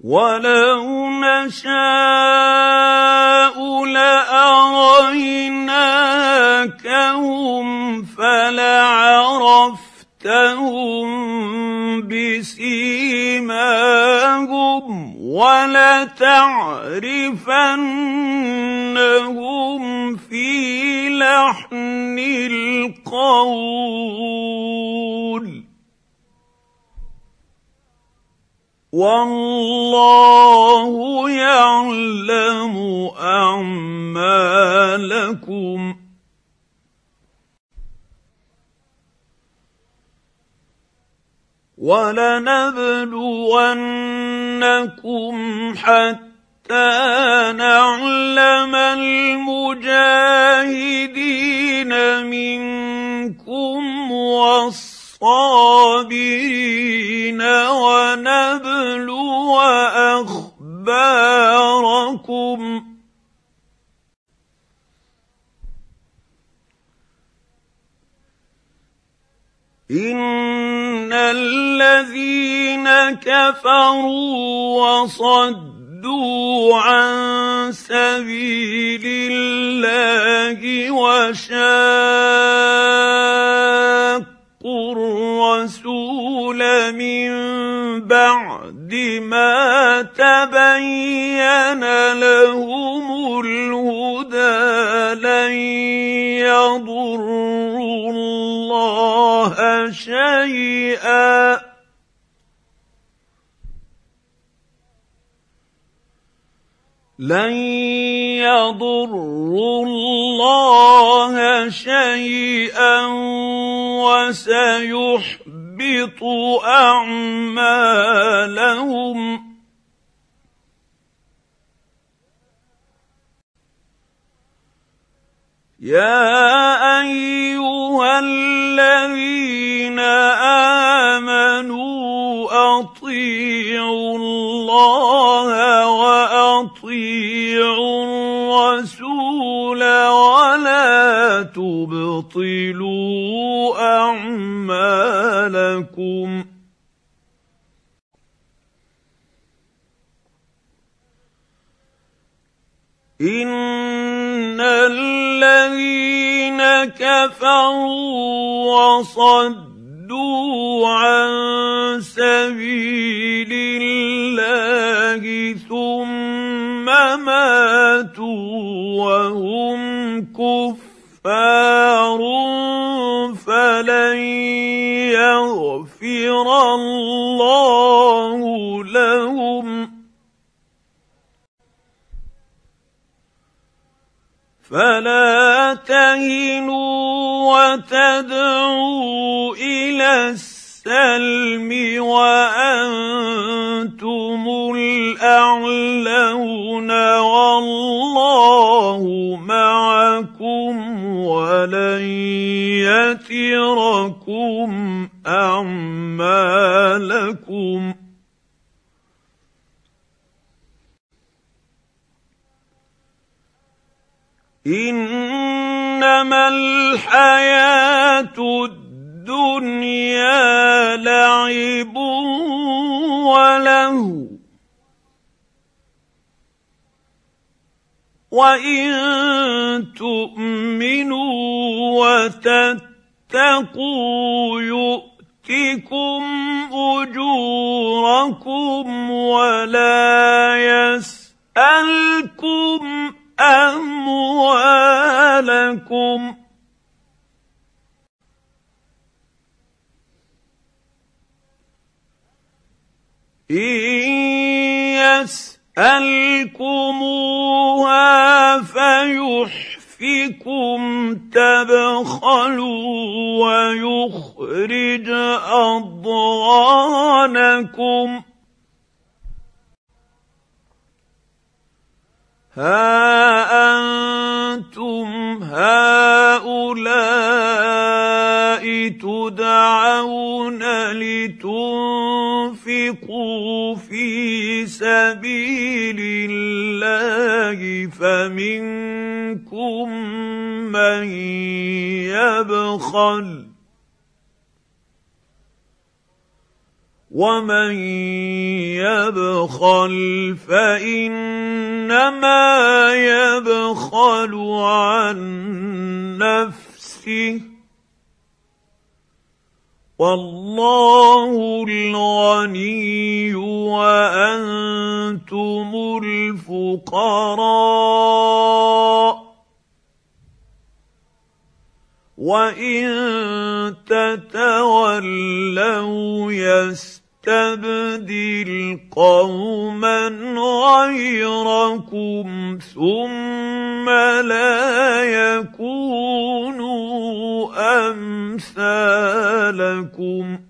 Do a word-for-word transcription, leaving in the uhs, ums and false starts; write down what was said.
وَلَوْ نَشَاءُ لَأَرَيْنَاكَهُمْ فَلَعَرَفْتَهُم بِسِيمَاهُمْ وَلَتَعْرِفَنَّهُمْ فِي لَحْنِ الْقَوْلِ وَاللَّهُ يَعْلَمُ أَعْمَالَكُمْ وَلَنَبْلُوَنَّكُمْ حَتَّىٰ نَعْلَمَ الْمُجَاهِدِينَ مِنكُمْ وَالصَّابِرِينَ وَنَبْلُوَ أَخْبَارَكُمْ إِنَّ الَّذِينَ كَفَرُوا وَصَدُّوا عَن سَبِيلِ اللَّهِ وَشَاقُّوا الرَّسُولَ مِن بَعْدِ مَا تَبَيَّنَ لَهُمُ الْهُدَىٰ لَن يَضُرُّوا اللَّهَ شَيْئًا لَن يَضُرُّوا اللَّهَ شَيْئًا وَسَيُحْبِطُ أَعْمَالَهُمْ يَا أَيُّهَا الَّذِينَ آمَنُوا أَطِيعُوا اللَّهَ وَأَطِيعُوا الرَّسُولَ وَلَا تُبْطِلُوا أَعْمَالَكُمْ إِنَّ الَّذِينَ كَفَرُوا وَصَدُّوا عَن سَبِيلِ اللَّهِ ثُمَّ مَاتُوا وَهُمْ كُفَّارٌ فَلَن يَغْفِرَ اللَّهُ لَهُمْ فَلَا تَهِنُوا وَتَدْعُوا إِلَى السَّلْمِ وَأَنتُمُ الْأَعْلَوْنَ وَاللَّهُ مَعَكُمْ وَلَن يَتِرَكُمْ أَعْمَالَكُمْ إِنَّمَا الْحَيَاةُ الدُّنْيَا لَعِبٌ وَلَهْوٌ وَإِن تُؤْمِنُوا وَتَتَّقُوا يُؤْتِكُمْ أُجُورَكُمْ وَلَا يَسْأَلْكُمْ أَمْوَالَكُمْ إِن يَسْأَلْكُمُوهَا فَيُحْفِكُمْ تَبْخَلُوا وَيُخْرِجْ أَضْغَانَكُمْ هَا أَنتُمْ هَٰؤُلَاءِ تُدْعَوْنَ لِتُنفِقُوا فِي سَبِيلِ اللَّهِ فَمِنكُم مَّن يَبْخَلُ ومن يبخل فانما يبخل عن نفسه والله الغني وانتم الفقراء وان تتولوا يستبدل قوما غيركم ثم لا يكونوا امثالكم